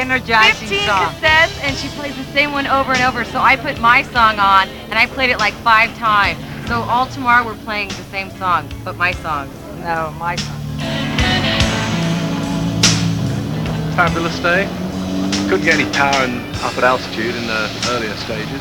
energizing 15 song. cassettes, and she plays the same one over and over. So I put my song on, and I played it like 5 times. So all tomorrow we're playing the same song, but my songs. No, my song. Fabulous day. Couldn't get any power up at altitude in the earlier stages.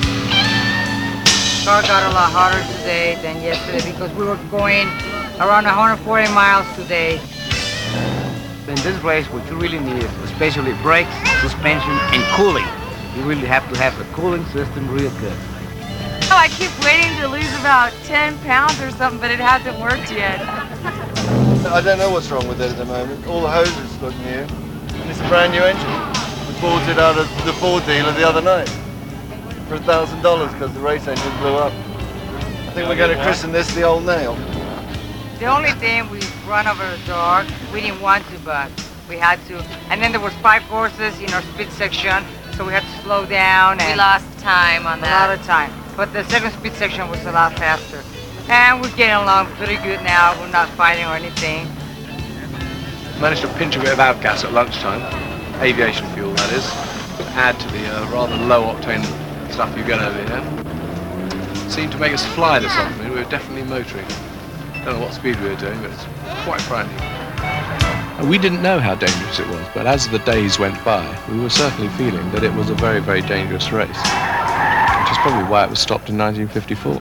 Car got a lot harder today than yesterday because we were going around 140 miles today. In this race, what you really need is especially brakes, suspension, and cooling. You really have to have the cooling system real good. Oh, I keep waiting to lose about 10 pounds or something, but it hasn't worked yet. I don't know what's wrong with it at the moment. All the hoses look new, and it's a brand new engine. We bought it out of the Ford dealer the other night for $1,000 because the race engine blew up. I think we're going to christen this the Old Nail. The only thing we run over the dog, we didn't want to, but we had to. And then there was 5 horses in our speed section, so we had to slow down. And We lost time on a that. lot of time. But the second speed section was a lot faster. And we're getting along pretty good now. We're not fighting or anything. Managed to pinch a bit of avgas at lunchtime, aviation fuel that is, to add to the rather low octane stuff you get over here. Seemed to make us fly this afternoon. We were definitely motoring. Don't know what speed we were doing, but it's quite frightening. We didn't know how dangerous it was, but as the days went by, we were certainly feeling that it was a very, very dangerous race, which is probably why it was stopped in 1954.